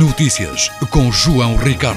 Notícias com João Ricardo.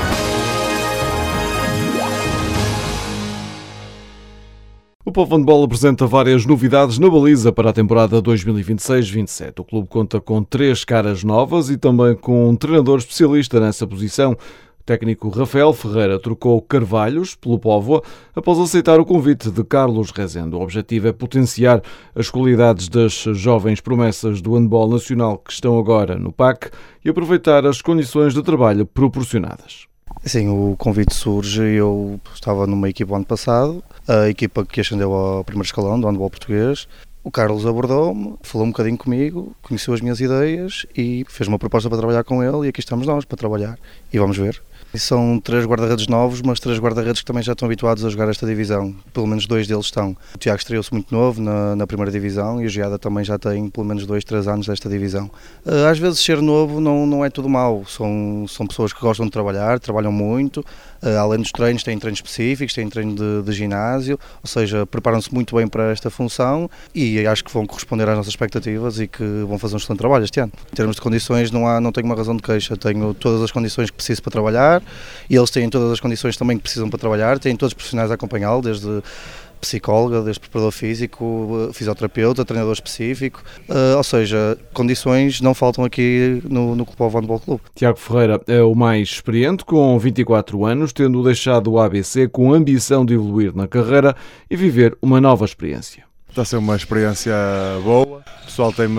O Povo Handball apresenta várias novidades na baliza para a temporada 2026-27. O clube conta com 3 caras novas e também com um treinador especialista nessa posição. O técnico Rafael Ferreira trocou Carvalhos pelo Póvoa após aceitar o convite de Carlos Rezende. O objetivo é potenciar as qualidades das jovens promessas do handball nacional que estão agora no PAC e aproveitar as condições de trabalho proporcionadas. Sim, o convite surge. Eu estava numa equipa ano passado, a equipa que ascendeu ao primeiro escalão do handball português. O Carlos abordou-me, falou um bocadinho comigo, conheceu as minhas ideias e fez uma proposta para trabalhar com ele, e aqui estamos nós para trabalhar e vamos ver. E são 3 guarda-redes novos, mas 3 guarda-redes que também já estão habituados a jogar esta divisão. Pelo menos 2 deles estão. O Tiago estreou-se muito novo na primeira divisão e o Giada também já tem pelo menos 2, 3 anos desta divisão. Às vezes ser novo não é tudo mau, são pessoas que gostam de trabalhar, trabalham muito, além dos treinos têm treinos específicos, têm treino de ginásio, ou seja, preparam-se muito bem para esta função e acho que vão corresponder às nossas expectativas e que vão fazer um excelente trabalho este ano. Em termos de condições não tenho uma razão de queixa, tenho todas as condições que preciso para trabalhar. E eles têm todas as condições também que precisam para trabalhar, têm todos os profissionais a acompanhá-lo, desde psicóloga, desde preparador físico, fisioterapeuta, treinador específico, ou seja, condições não faltam aqui no Povo Handball Clube. Tiago Ferreira é o mais experiente, com 24 anos, tendo deixado o ABC com a ambição de evoluir na carreira e viver uma nova experiência. Está a ser uma experiência boa, o pessoal tem-me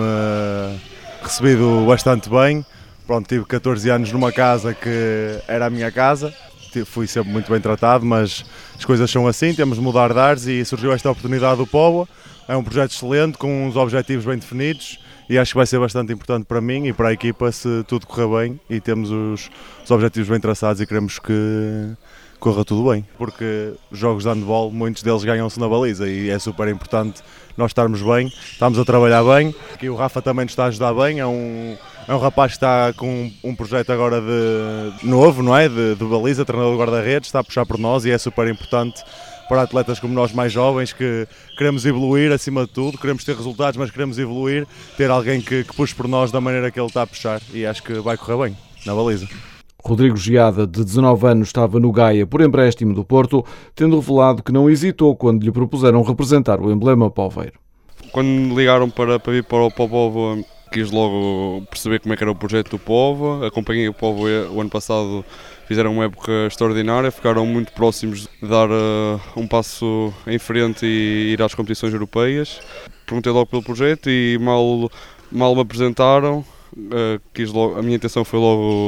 recebido bastante bem. Pronto, tive 14 anos numa casa que era a minha casa, fui sempre muito bem tratado, mas as coisas são assim, temos de mudar de ares e surgiu esta oportunidade do Póvoa. É um projeto excelente, com uns objetivos bem definidos e acho que vai ser bastante importante para mim e para a equipa se tudo correr bem e temos os objetivos bem traçados e queremos que corra tudo bem, porque os jogos de handball, muitos deles ganham-se na baliza e é super importante nós estarmos bem, estamos a trabalhar bem e o Rafa também nos está a ajudar bem, é um rapaz que está com um projeto agora de novo, não é? De baliza, treinador de guarda-redes, está a puxar por nós e é super importante para atletas como nós mais jovens que queremos evoluir acima de tudo, queremos ter resultados, mas queremos evoluir, ter alguém que puxe por nós da maneira que ele está a puxar e acho que vai correr bem na baliza. Rodrigo Giada, de 19 anos, estava no Gaia por empréstimo do Porto, tendo revelado que não hesitou quando lhe propuseram representar o emblema poveiro. Quando me ligaram para vir para o Póvoa, quis logo perceber como é que era o projeto do Póvoa, acompanhei o Póvoa o ano passado, fizeram uma época extraordinária, ficaram muito próximos de dar um passo em frente e ir às competições europeias. Perguntei logo pelo projeto e mal me apresentaram, a minha intenção foi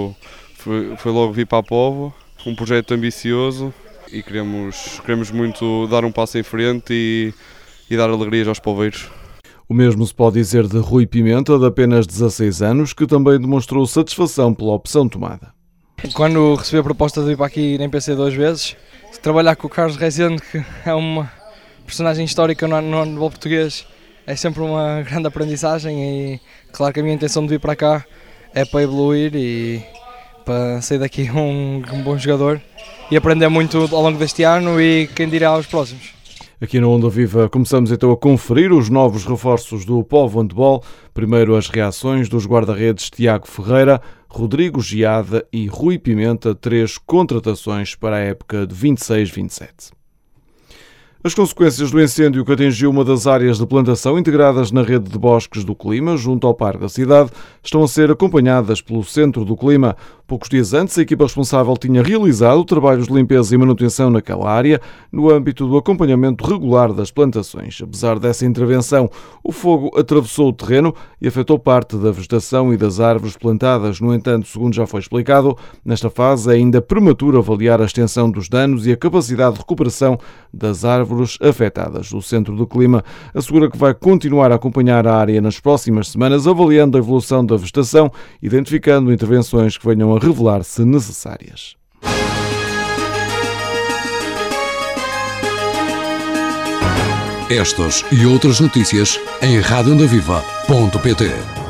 logo vir para a Póvoa, um projeto ambicioso e queremos muito dar um passo em frente e dar alegrias aos poveiros. O mesmo se pode dizer de Rui Pimenta, de apenas 16 anos, que também demonstrou satisfação pela opção tomada. Quando recebi a proposta de vir para aqui, nem pensei 2 vezes. Trabalhar com o Carlos Rezende, que é uma personagem histórica no handball português, é sempre uma grande aprendizagem e claro que a minha intenção de vir para cá é para evoluir e para sair daqui um bom jogador e aprender muito ao longo deste ano e quem dirá aos próximos. Aqui na Onda Viva começamos então a conferir os novos reforços do Povo Handball. Primeiro as reações dos guarda-redes Tiago Ferreira, Rodrigo Giada e Rui Pimenta, 3 contratações para a época de 26-27. As consequências do incêndio que atingiu uma das áreas de plantação integradas na rede de bosques do clima, junto ao Parque da Cidade, estão a ser acompanhadas pelo Centro do Clima. Poucos dias antes, a equipa responsável tinha realizado trabalhos de limpeza e manutenção naquela área, no âmbito do acompanhamento regular das plantações. Apesar dessa intervenção, o fogo atravessou o terreno e afetou parte da vegetação e das árvores plantadas. No entanto, segundo já foi explicado, nesta fase é ainda prematuro avaliar a extensão dos danos e a capacidade de recuperação das árvores afetadas. O Centro do Clima assegura que vai continuar a acompanhar a área nas próximas semanas, avaliando a evolução da vegetação, identificando intervenções que venham a revelar-se necessárias. Estas e outras notícias em radioondaviva.pt.